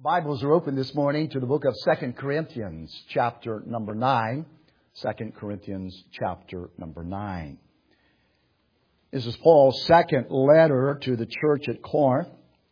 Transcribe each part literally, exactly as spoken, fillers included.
Bibles are open this morning to the book of Second Corinthians, chapter number nine. Second Corinthians, chapter number nine. This is Paul's second letter to the church at Corinth.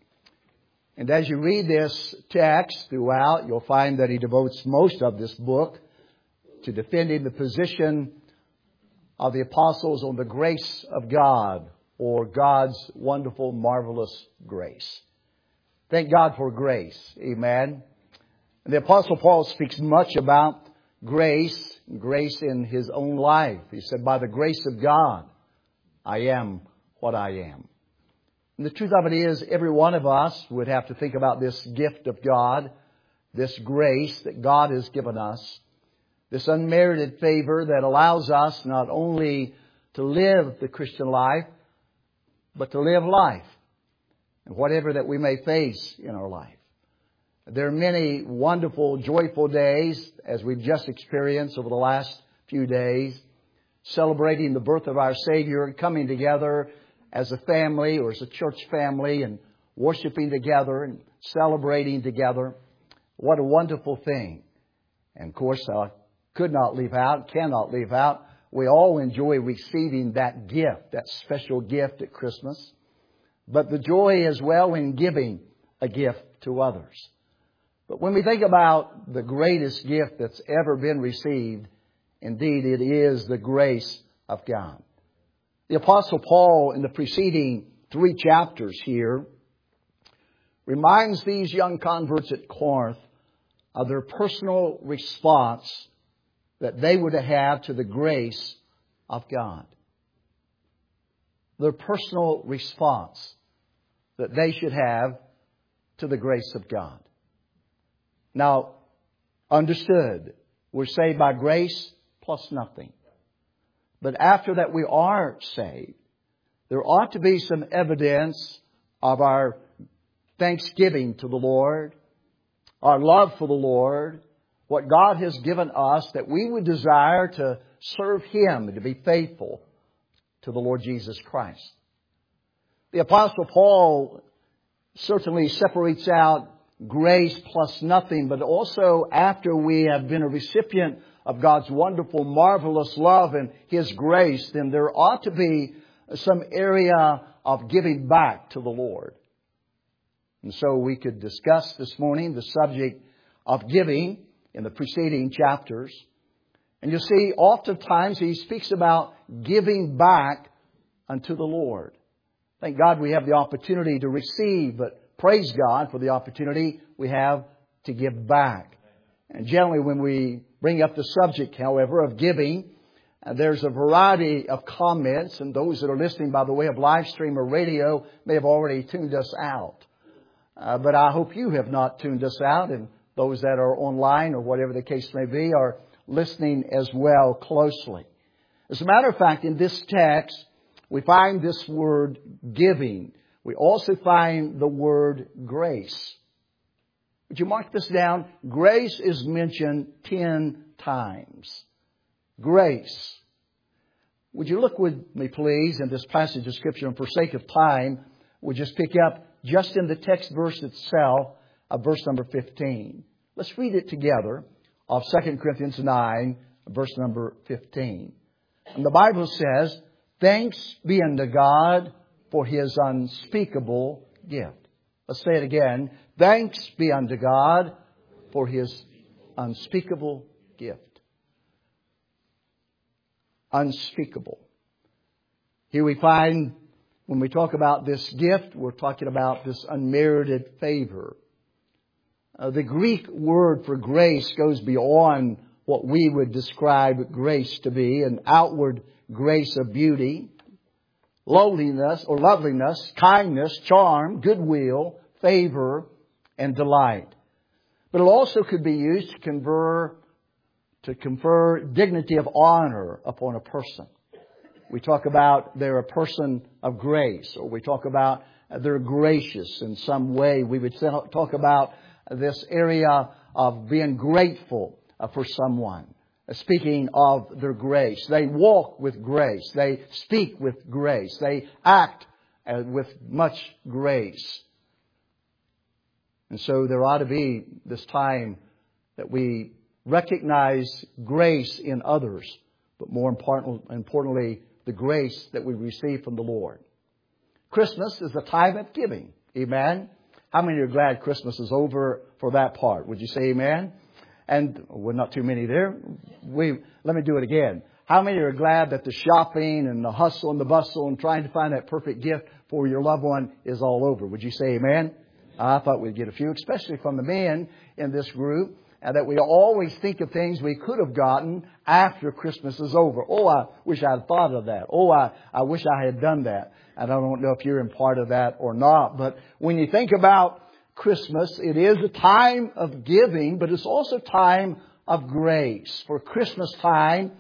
And as you read this text throughout, you'll find that he devotes most of this book to defending the position of the apostles on the grace of God, or God's wonderful, marvelous grace. Thank God for grace. Amen. And the Apostle Paul speaks much about grace, grace in his own life. He said, by the grace of God, I am what I am. And the truth of it is, every one of us would have to think about this gift of God, this grace that God has given us, this unmerited favor that allows us not only to live the Christian life, but to live life. Whatever that we may face in our life. There are many wonderful, joyful days, as we've just experienced over the last few days, celebrating the birth of our Savior, coming together as a family or as a church family and worshiping together and celebrating together. What a wonderful thing. And of course, I could not leave out, cannot leave out, we all enjoy receiving that gift, that special gift at Christmas. But the joy as well in giving a gift to others. But when we think about the greatest gift that's ever been received, indeed it is the grace of God. The Apostle Paul in the preceding three chapters here reminds these young converts at Corinth of their personal response that they were to have to the grace of God. Their personal response that they should have to the grace of God. Now, understood, we're saved by grace plus nothing. But after that we are saved, there ought to be some evidence of our thanksgiving to the Lord, our love for the Lord, what God has given us, that we would desire to serve Him and to be faithful to the Lord Jesus Christ. The Apostle Paul certainly separates out grace plus nothing, but also after we have been a recipient of God's wonderful, marvelous love and His grace, then there ought to be some area of giving back to the Lord. And so we could discuss this morning the subject of giving in the preceding chapters. And you'll see, oftentimes he speaks about giving back unto the Lord. Thank God we have the opportunity to receive, but praise God for the opportunity we have to give back. And generally when we bring up the subject, however, of giving, uh, there's a variety of comments, and those that are listening by the way of live stream or radio may have already tuned us out. Uh, but I hope you have not tuned us out, and those that are online or whatever the case may be are listening as well closely. As a matter of fact, in this text, we find this word giving. We also find the word grace. Would you mark this down? Grace is mentioned ten times. Grace. Would you look with me, please, in this passage of Scripture, and for sake of time, we'll just pick up just in the text verse itself of verse number fifteen. Let's read it together of Second Corinthians nine, verse number fifteen. And the Bible says, thanks be unto God for His unspeakable gift. Let's say it again. Thanks be unto God for His unspeakable gift. Unspeakable. Here we find, when we talk about this gift, we're talking about this unmerited favor. Uh, the Greek word for grace goes beyond what we would describe grace to be, an outward grace of beauty, lowliness or loveliness, kindness, charm, goodwill, favor, and delight. But it also could be used to confer, to confer dignity of honor upon a person. We talk about they're a person of grace, or we talk about they're gracious in some way. We would talk about this area of being grateful for someone. Speaking of their grace. They walk with grace. They speak with grace. They act with much grace. And so there ought to be this time that we recognize grace in others, but more important, importantly, the grace that we receive from the Lord. Christmas is a time of giving. Amen? How many are glad Christmas is over for that part? Would you say amen? And well, not too many there. We let me do it again. How many are glad that the shopping and the hustle and the bustle and trying to find that perfect gift for your loved one is all over? Would you say amen? I thought we'd get a few, especially from the men in this group, and that we always think of things we could have gotten after Christmas is over. Oh, I wish I had thought of that. Oh, I, I wish I had done that. And I don't know if you're in part of that or not. But when you think about Christmas, it is a time of giving, but it's also a time of grace. For Christmas time,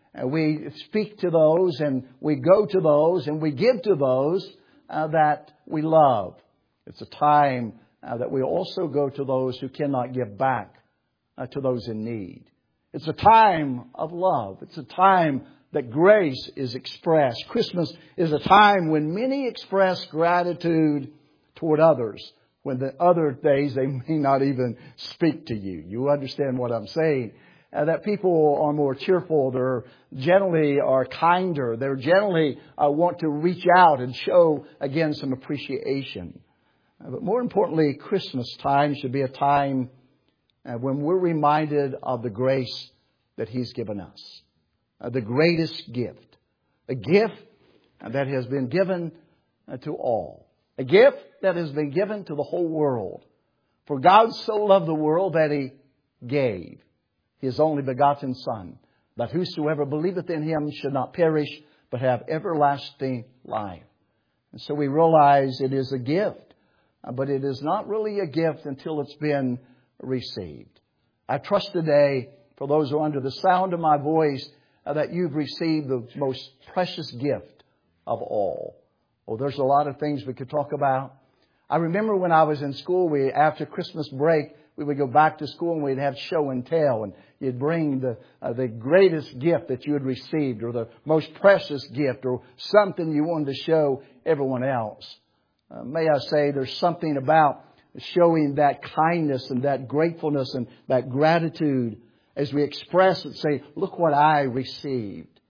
we speak to those and we go to those and we give to those uh, that we love. It's a time uh, that we also go to those who cannot give back uh, to those in need. It's a time of love. It's a time that grace is expressed. Christmas is a time when many express gratitude toward others, when the other days they may not even speak to you. You understand what I'm saying? Uh, that people are more cheerful. They're generally are kinder. They're generally uh, want to reach out and show, again, some appreciation. Uh, but more importantly, Christmas time should be a time uh, when we're reminded of the grace that He's given us. Uh, the greatest gift. A gift that has been given uh, to all. A gift that has been given to the whole world. For God so loved the world that He gave His only begotten Son, that whosoever believeth in Him should not perish, but have everlasting life. And so we realize it is a gift, but it is not really a gift until it's been received. I trust today, for those who are under the sound of my voice, that you've received the most precious gift of all. Oh, there's a lot of things we could talk about. I remember when I was in school, we after Christmas break, we would go back to school and we'd have show and tell. And you'd bring the uh, the greatest gift that you had received, or the most precious gift, or something you wanted to show everyone else. Uh, may I say, there's something about showing that kindness and that gratefulness and that gratitude as we express it, say, look what I received.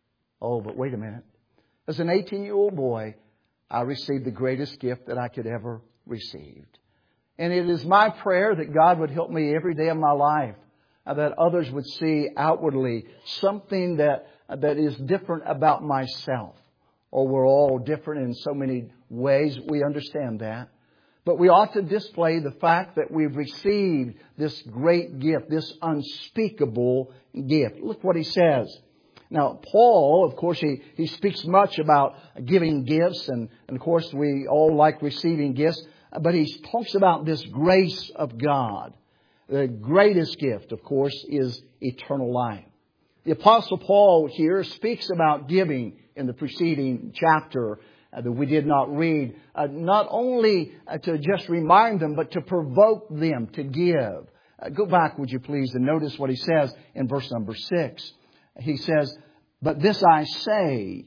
Oh, but wait a minute. As an eighteen-year-old boy, I received the greatest gift that I could ever receive. And it is my prayer that God would help me every day of my life, uh, that others would see outwardly something that uh, that is different about myself. Oh, we're all different in so many ways. We understand that. But we ought to display the fact that we've received this great gift, this unspeakable gift. Look what he says. Now, Paul, of course, he, he speaks much about giving gifts. And, and, of course, we all like receiving gifts. But he talks about this grace of God. The greatest gift, of course, is eternal life. The Apostle Paul here speaks about giving in the preceding chapter Uh, that we did not read, uh, not only uh, to just remind them, but to provoke them to give. Uh, go back, would you please, and notice what he says in verse number six. He says, but this I say,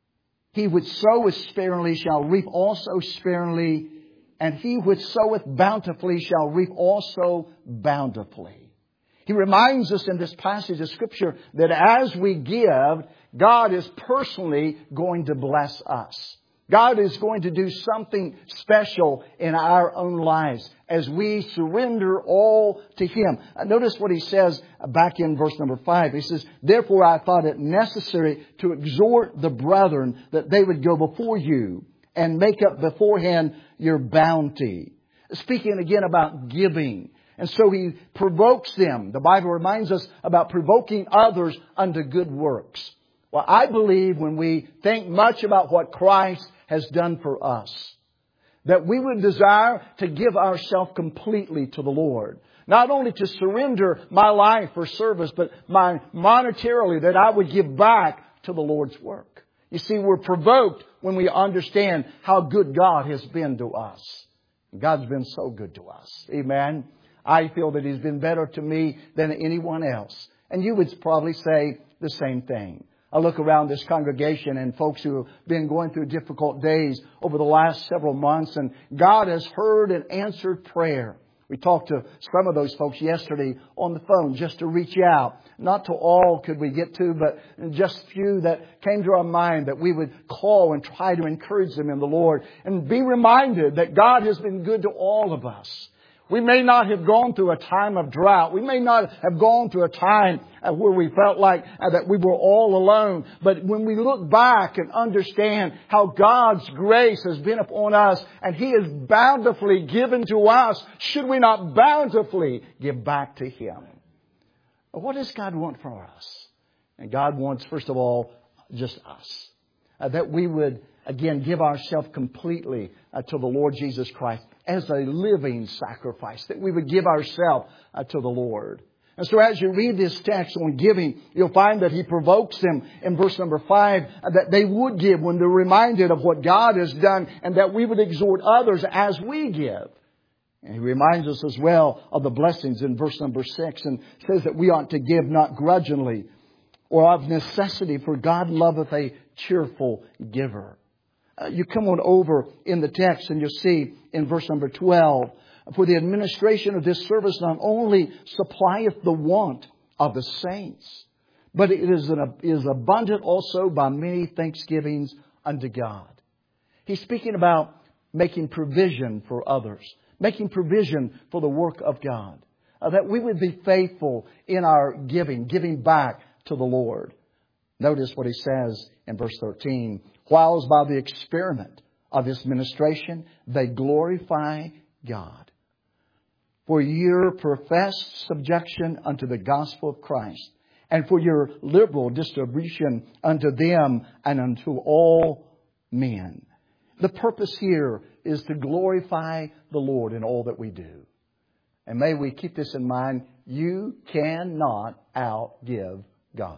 he which soweth sparingly shall reap also sparingly, and he which soweth bountifully shall reap also bountifully. He reminds us in this passage of Scripture that as we give, God is personally going to bless us. God is going to do something special in our own lives as we surrender all to Him. Notice what he says back in verse number five. He says, therefore I thought it necessary to exhort the brethren that they would go before you and make up beforehand your bounty. Speaking again about giving. And so he provokes them. The Bible reminds us about provoking others unto good works. Well, I believe when we think much about what Christ has done for us, that we would desire to give ourselves completely to the Lord. Not only to surrender my life for service, but my monetarily, that I would give back to the Lord's work. You see, we're provoked when we understand how good God has been to us. God's been so good to us. Amen. I feel that He's been better to me than anyone else. And you would probably say the same thing. I look around this congregation and folks who have been going through difficult days over the last several months, and God has heard and answered prayer. We talked to some of those folks yesterday on the phone just to reach out. Not to all could we get to, but just few that came to our mind that we would call and try to encourage them in the Lord. And be reminded that God has been good to all of us. We may not have gone through a time of drought. We may not have gone through a time where we felt like that we were all alone. But when we look back and understand how God's grace has been upon us and He has bountifully given to us, should we not bountifully give back to Him? What does God want from us? And God wants, first of all, just us. Uh, that we would, again, give ourselves completely uh, to the Lord Jesus Christ as a living sacrifice. That we would give ourselves uh, to the Lord. And so as you read this text on giving, you'll find that He provokes them in verse number five uh, that they would give when they're reminded of what God has done, and that we would exhort others as we give. And He reminds us as well of the blessings in verse number six, and says that we ought to give not grudgingly or of necessity, for God loveth a cheerful giver. Uh, you come on over in the text and you'll see in verse number twelve, for the administration of this service not only supplieth the want of the saints, but it is, an, is abundant also by many thanksgivings unto God. He's speaking about making provision for others, making provision for the work of God. Uh, that we would be faithful in our giving, giving back to the Lord. Notice what He says in verse thirteen. Whiles by the experiment of this ministration they glorify God. For your professed subjection unto the gospel of Christ, and for your liberal distribution unto them and unto all men. The purpose here is to glorify the Lord in all that we do. And may we keep this in mind. You cannot outgive God.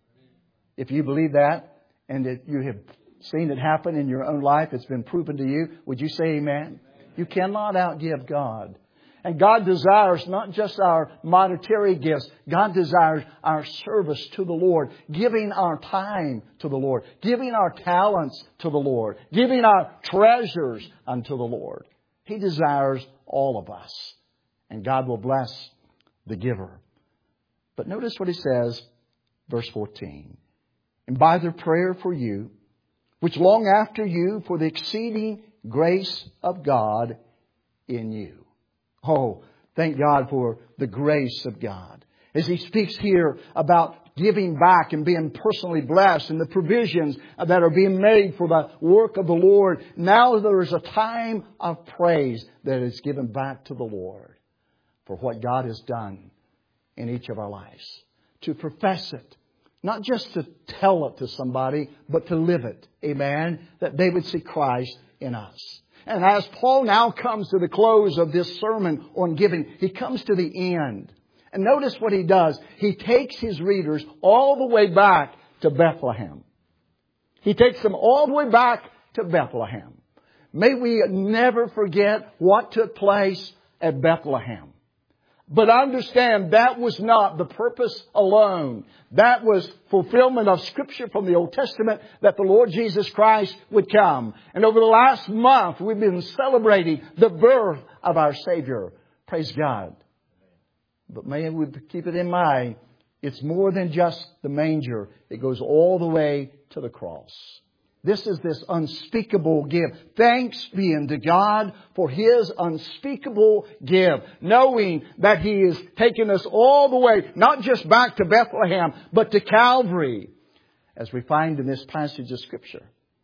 If you believe that, and that you have seen it happen in your own life, it's been proven to you, would you say amen? Amen. You cannot outgive God. And God desires not just our monetary gifts. God desires our service to the Lord. Giving our time to the Lord. Giving our talents to the Lord. Giving our treasures unto the Lord. He desires all of us. And God will bless the giver. But notice what He says, verse fourteen. And by their prayer for you, which long after you for the exceeding grace of God in you. Oh, thank God for the grace of God. As He speaks here about giving back and being personally blessed and the provisions that are being made for the work of the Lord, now there is a time of praise that is given back to the Lord for what God has done in each of our lives. To profess it. Not just to tell it to somebody, but to live it. Amen. That they would see Christ in us. And as Paul now comes to the close of this sermon on giving, he comes to the end. And notice what he does. He takes his readers all the way back to Bethlehem. He takes them all the way back to Bethlehem. May we never forget what took place at Bethlehem. But understand that was not the purpose alone. That was fulfillment of Scripture from the Old Testament that the Lord Jesus Christ would come. And over the last month, we've been celebrating the birth of our Savior. Praise God. But may we keep it in mind, it's more than just the manger. It goes all the way to the cross. This is this unspeakable gift. Thanks be unto God for His unspeakable gift. Knowing that He has taken us all the way, not just back to Bethlehem, but to Calvary. As we find in this passage of Scripture.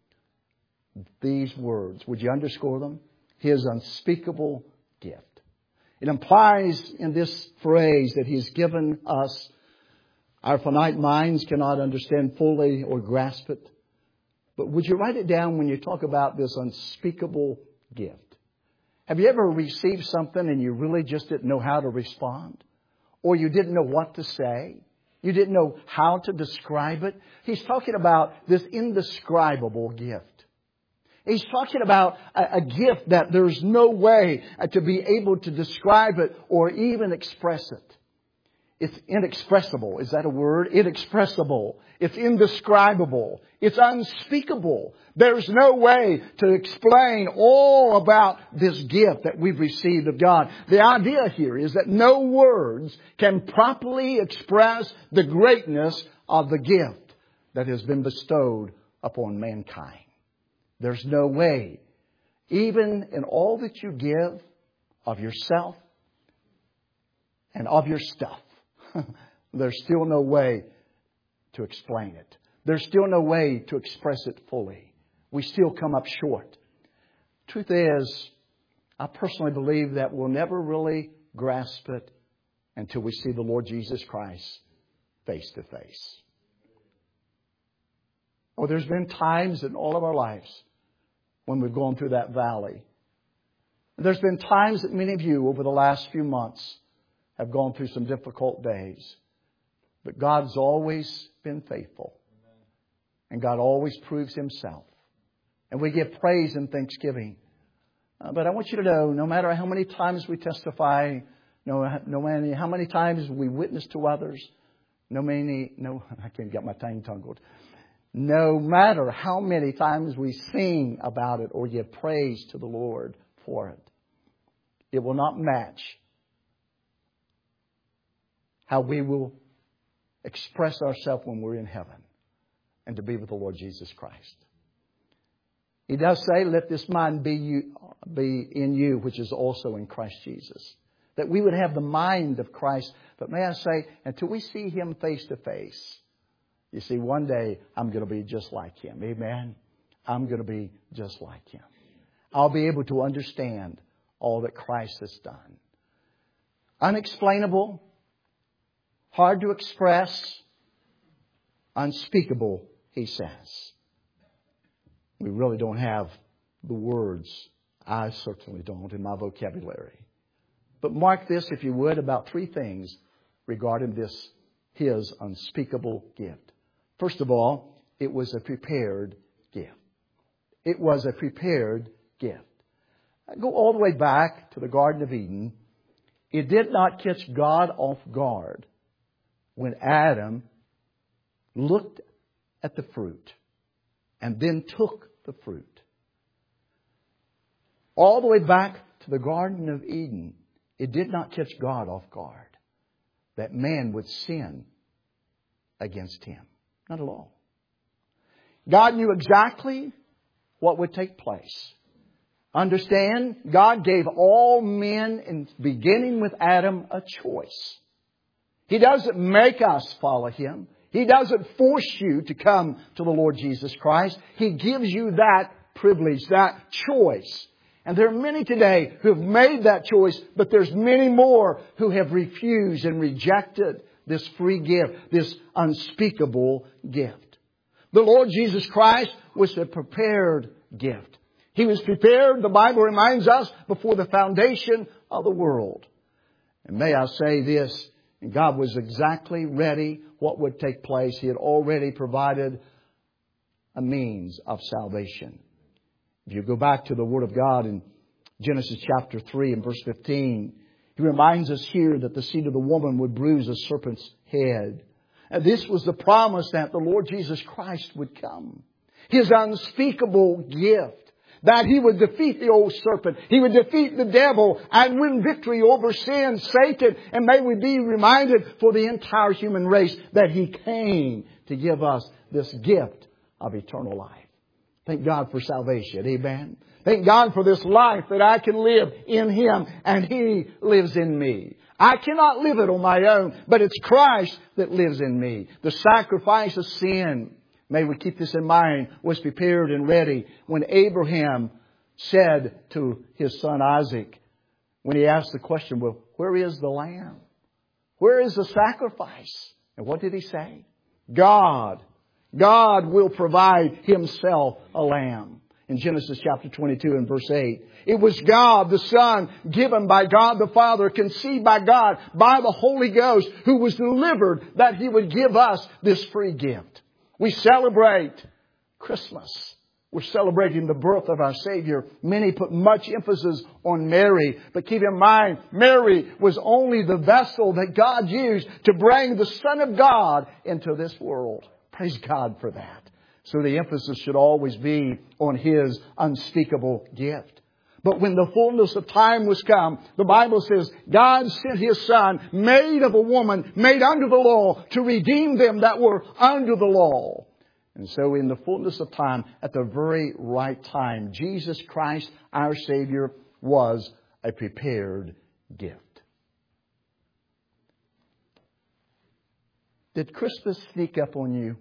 These words, would you underscore them? His unspeakable gift. It implies in this phrase that He has given us. Our finite minds cannot understand fully or grasp it. But would you write it down when you talk about this unspeakable gift? Have you ever received something and you really just didn't know how to respond? Or you didn't know what to say? You didn't know how to describe it? He's talking about this indescribable gift. He's talking about a, a gift that there's no way to be able to describe it or even express it. It's inexpressible. Is that a word? Inexpressible. It's indescribable. It's unspeakable. There's no way to explain all about this gift that we've received of God. The idea here is that no words can properly express the greatness of the gift that has been bestowed upon mankind. There's no way, even in all that you give of yourself and of your stuff, there's still no way to explain it. There's still no way to express it fully. We still come up short. Truth is, I personally believe that we'll never really grasp it until we see the Lord Jesus Christ face to face. Oh, there's been times in all of our lives when we've gone through that valley. There's been times that many of you over the last few months have gone through some difficult days. But God's always been faithful. And God always proves Himself. And we give praise and thanksgiving. Uh, but I want you to know, no matter how many times we testify, no, no matter how many times we witness to others, no many, no, I can't get my tongue tangled. No matter how many times we sing about it or give praise to the Lord for it, it will not match how we will express ourselves when we're in heaven and to be with the Lord Jesus Christ. He does say, let this mind be you, be in you, which is also in Christ Jesus. That we would have the mind of Christ. But may I say, until we see Him face to face, you see, one day I'm going to be just like Him. Amen? I'm going to be just like Him. I'll be able to understand all that Christ has done. Unexplainable, hard to express, unspeakable, He says. We really don't have the words. I certainly don't in my vocabulary. But mark this, if you would, about three things regarding this, His unspeakable gift. First of all, it was a prepared gift. It was a prepared gift. I go all the way back to the Garden of Eden. It did not catch God off guard when Adam looked at the fruit and then took the fruit. All the way back to the Garden of Eden, it did not catch God off guard that man would sin against Him. Not at all. God knew exactly what would take place. Understand, God gave all men, in beginning with Adam, a choice. He doesn't make us follow Him. He doesn't force you to come to the Lord Jesus Christ. He gives you that privilege, that choice. And there are many today who have made that choice, but there's many more who have refused and rejected this free gift, this unspeakable gift. The Lord Jesus Christ was a prepared gift. He was prepared, the Bible reminds us, before the foundation of the world. And may I say this, God was exactly ready what would take place. He had already provided a means of salvation. If you go back to the Word of God in Genesis chapter three and verse fifteen, He reminds us here that the seed of the woman would bruise a serpent's head. And this was the promise that the Lord Jesus Christ would come. His unspeakable gift. That He would defeat the old serpent. He would defeat the devil and win victory over sin, Satan. And may we be reminded for the entire human race that He came to give us this gift of eternal life. Thank God for salvation. Amen. Thank God for this life that I can live in Him and He lives in me. I cannot live it on my own, but it's Christ that lives in me. The sacrifice of sin, may we keep this in mind, was prepared and ready when Abraham said to his son Isaac, when he asked the question, well, where is the lamb? Where is the sacrifice? And what did he say? God. God will provide Himself a lamb. In Genesis chapter twenty-two and verse eight. It was God, the Son, given by God the Father, conceived by God, by the Holy Ghost, who was delivered that He would give us this free gift. We celebrate Christmas. We're celebrating the birth of our Savior. Many put much emphasis on Mary. But keep in mind, Mary was only the vessel that God used to bring the Son of God into this world. Praise God for that. So the emphasis should always be on His unspeakable gift. But when the fullness of time was come, the Bible says, God sent His Son, made of a woman, made under the law, to redeem them that were under the law. And so in the fullness of time, at the very right time, Jesus Christ, our Savior, was a prepared gift. Did Christmas sneak up on you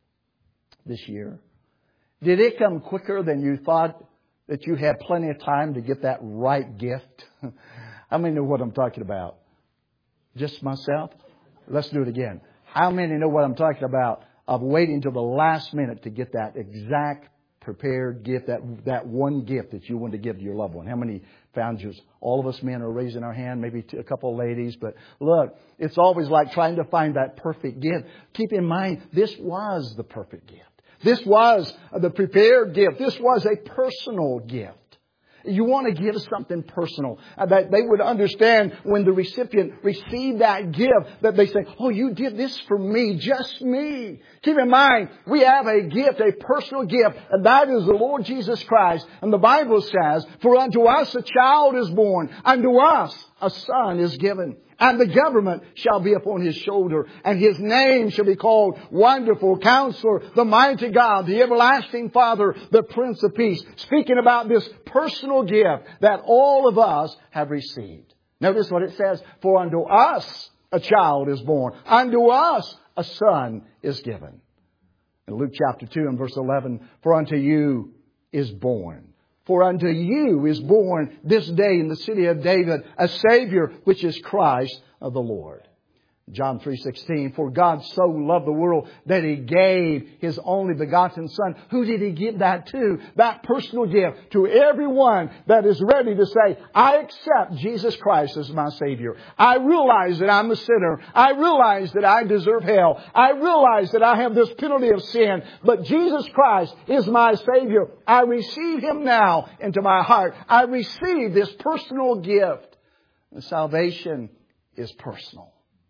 this year? Did it come quicker than you thought that you had plenty of time to get that right gift? How many know what I'm talking about? Just myself? Let's do it again. How many know what I'm talking about? Of waiting till the last minute to get that exact prepared gift, that that one gift that you want to give to your loved one. How many found yours? All of us men are raising our hand, maybe a couple of ladies. But look, it's always like trying to find that perfect gift. Keep in mind, this was the perfect gift. This was the prepared gift. This was a personal gift. You want to give something personal. That they would understand when the recipient received that gift, that they say, oh, you did this for me, just me. Keep in mind, we have a gift, a personal gift, and that is the Lord Jesus Christ. And the Bible says, for unto us a child is born, unto us a son is given. And the government shall be upon His shoulder. And His name shall be called Wonderful Counselor, the Mighty God, the Everlasting Father, the Prince of Peace. Speaking about this personal gift that all of us have received. Notice what it says. For unto us a child is born. Unto us a son is given. In Luke chapter two and verse eleven. For unto you is born. For unto you is born this day in the city of David a Savior, which is Christ of the Lord. John three sixteen, for God so loved the world that He gave His only begotten Son. Who did He give that to? That personal gift to everyone that is ready to say, I accept Jesus Christ as my Savior. I realize that I'm a sinner. I realize that I deserve hell. I realize that I have this penalty of sin. But Jesus Christ is my Savior. I receive Him now into my heart. I receive this personal gift. And salvation is personal.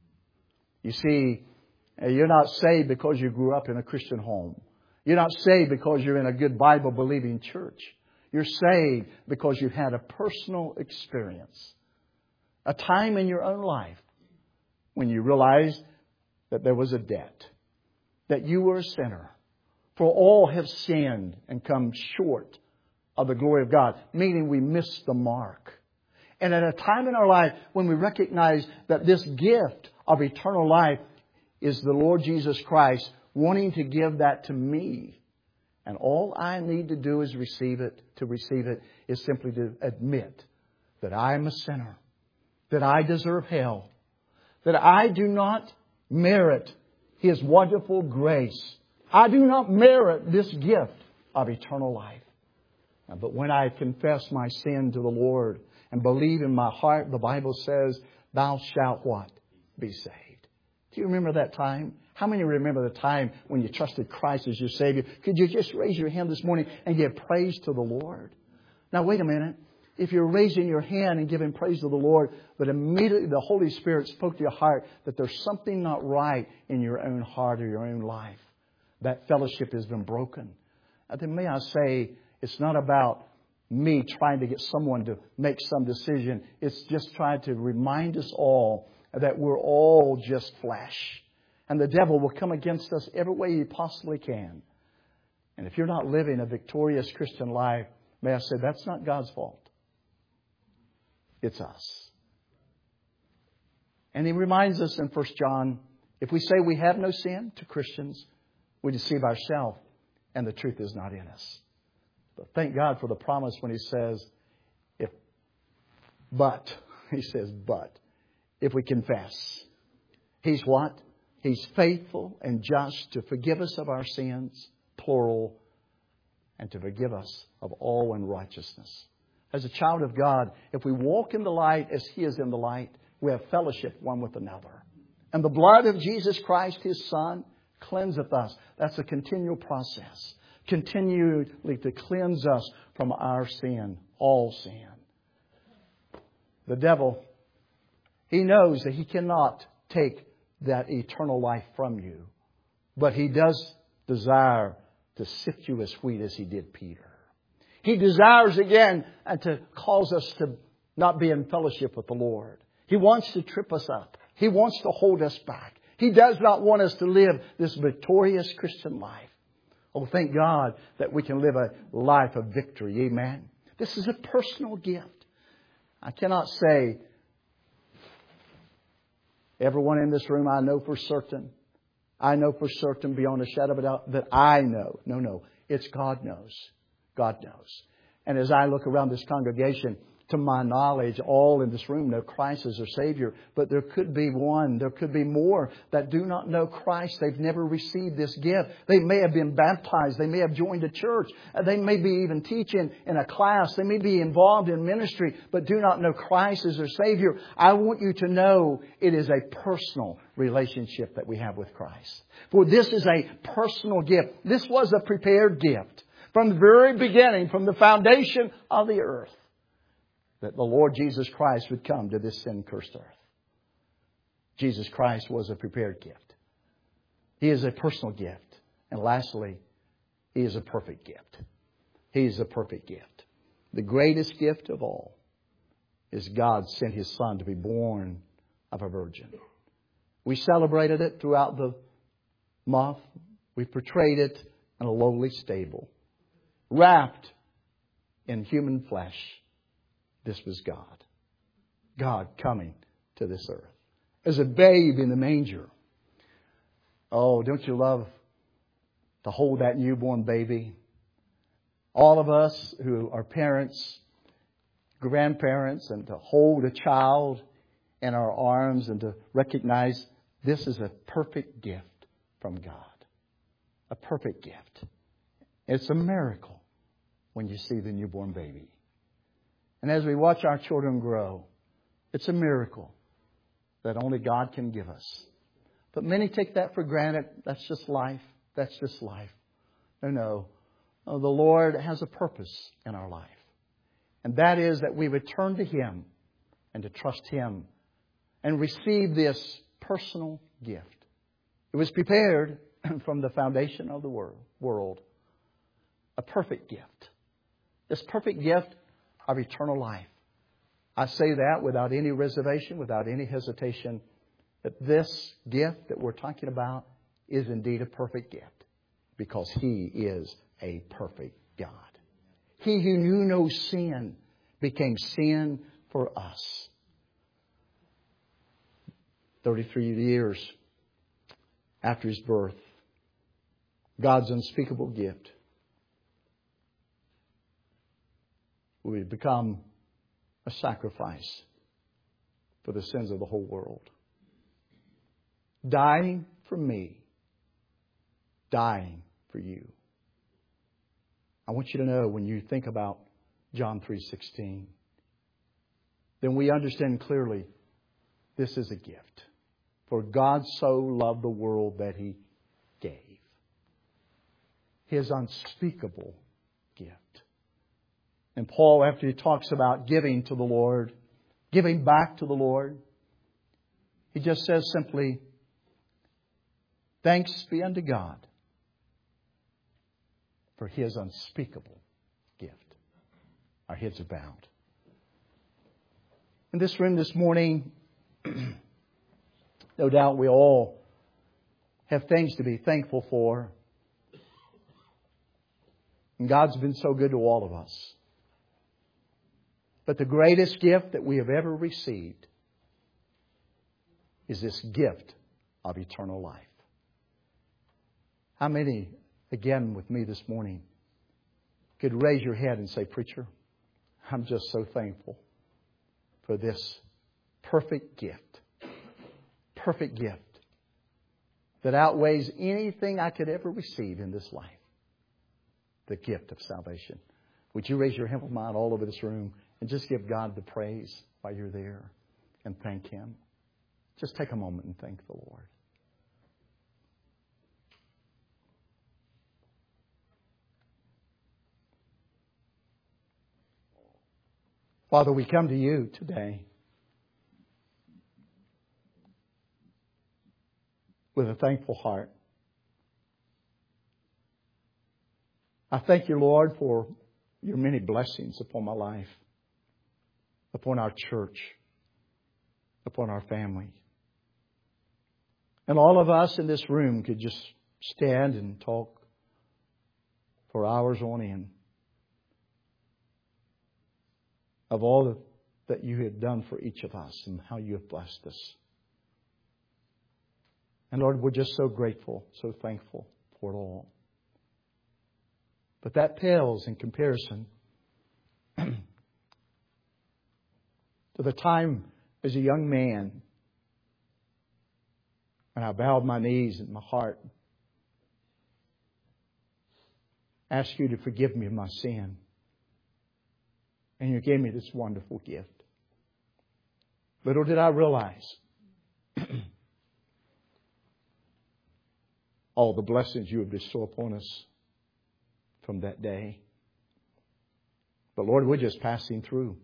You see, you're not saved because you grew up in a Christian home. You're not saved because you're in a good Bible-believing church. You're saved because you had a personal experience. A time in your own life when you realized that there was a debt. That you were a sinner. For all have sinned and come short of the glory of God. Meaning we missed the mark. And at a time in our life when we recognize that this gift of eternal life is the Lord Jesus Christ wanting to give that to me. And all I need to do is receive it. To receive it is simply to admit that I am a sinner. That I deserve hell. That I do not merit His wonderful grace. I do not merit this gift of eternal life. But when I confess my sin to the Lord and believe in my heart, the Bible says, thou shalt what? Be saved. Do you remember that time? How many remember the time when you trusted Christ as your Savior? Could you just raise your hand this morning and give praise to the Lord? Now, wait a minute. If you're raising your hand and giving praise to the Lord, but immediately the Holy Spirit spoke to your heart that there's something not right in your own heart or your own life, that fellowship has been broken. Then may I say, it's not about me trying to get someone to make some decision. It's just trying to remind us all that we're all just flesh. And the devil will come against us every way he possibly can. And if you're not living a victorious Christian life, may I say, that's not God's fault. It's us. And He reminds us in First John, if we say we have no sin to Christians, we deceive ourselves and the truth is not in us. But thank God for the promise when He says, if, but, He says, but, if we confess. He's what? He's faithful and just to forgive us of our sins, plural, and to forgive us of all unrighteousness. As a child of God, if we walk in the light as He is in the light, we have fellowship one with another. And the blood of Jesus Christ, His Son, cleanseth us. That's a continual process. continually to cleanse us from our sin, all sin. The devil, he knows that he cannot take that eternal life from you. But he does desire to sift you as wheat as he did Peter. He desires again to cause us to not be in fellowship with the Lord. He wants to trip us up. He wants to hold us back. He does not want us to live this victorious Christian life. Oh, thank God that we can live a life of victory. Amen. This is a personal gift. I cannot say everyone in this room I know for certain. I know for certain beyond a shadow of a doubt that I know. No, no. It's God knows. God knows. And as I look around this congregation, to my knowledge, all in this room know Christ as their Savior. But there could be one, there could be more that do not know Christ. They've never received this gift. They may have been baptized. They may have joined a church. They may be even teaching in a class. They may be involved in ministry, but do not know Christ as their Savior. I want you to know it is a personal relationship that we have with Christ. For this is a personal gift. This was a prepared gift from the very beginning, from the foundation of the earth, that the Lord Jesus Christ would come to this sin-cursed earth. Jesus Christ was a prepared gift. He is a personal gift. And lastly, He is a perfect gift. He is a perfect gift. The greatest gift of all is God sent His Son to be born of a virgin. We celebrated it throughout the month. We portrayed it in a lowly stable, wrapped in human flesh. This was God. God coming to this earth as a babe in the manger. Oh, don't you love to hold that newborn baby? All of us who are parents, grandparents, and to hold a child in our arms and to recognize this is a perfect gift from God. A perfect gift. It's a miracle when you see the newborn baby. And as we watch our children grow, it's a miracle that only God can give us. But many take that for granted. That's just life. That's just life. No, no. No, the Lord has a purpose in our life. And that is that we would turn to Him and to trust Him and receive this personal gift. It was prepared from the foundation of the world. A perfect gift. This perfect gift of eternal life. I say that without any reservation, without any hesitation, that this gift that we're talking about is indeed a perfect gift because He is a perfect God. He who knew no sin became sin for us. thirty-three years after His birth, God's unspeakable gift would become a sacrifice for the sins of the whole world. Dying for me. Dying for you. I want you to know when you think about John three sixteen, then we understand clearly this is a gift. For God so loved the world that He gave His unspeakable gift. And Paul, after he talks about giving to the Lord, giving back to the Lord, he just says simply, thanks be unto God for His unspeakable gift. Our heads are bowed. In this room this morning, no doubt we all have things to be thankful for. And God's been so good to all of us. But the greatest gift that we have ever received is this gift of eternal life. How many, again with me this morning, could raise your head and say, Preacher, I'm just so thankful for this perfect gift. Perfect gift that outweighs anything I could ever receive in this life. The gift of salvation. Would you raise your humble mind all over this room and just give God the praise while you're there and thank Him? Just take a moment and thank the Lord. Father, we come to you today with a thankful heart. I thank you, Lord, for your many blessings upon my life, upon our church, upon our family. And all of us in this room could just stand and talk for hours on end of all that you have done for each of us and how you have blessed us. And Lord, we're just so grateful, so thankful for it all. But that pales in comparison to the time as a young man when I bowed my knees and my heart, asked you to forgive me of my sin. And you gave me this wonderful gift. Little did I realize all the blessings you would bestow upon us from that day. But Lord, we're just passing through.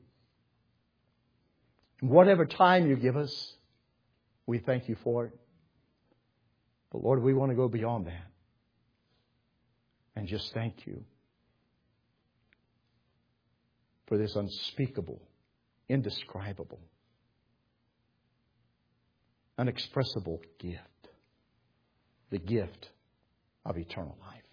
Whatever time you give us, we thank you for it. But Lord, we want to go beyond that and just thank you for this unspeakable, indescribable, unexpressible gift, the gift of eternal life.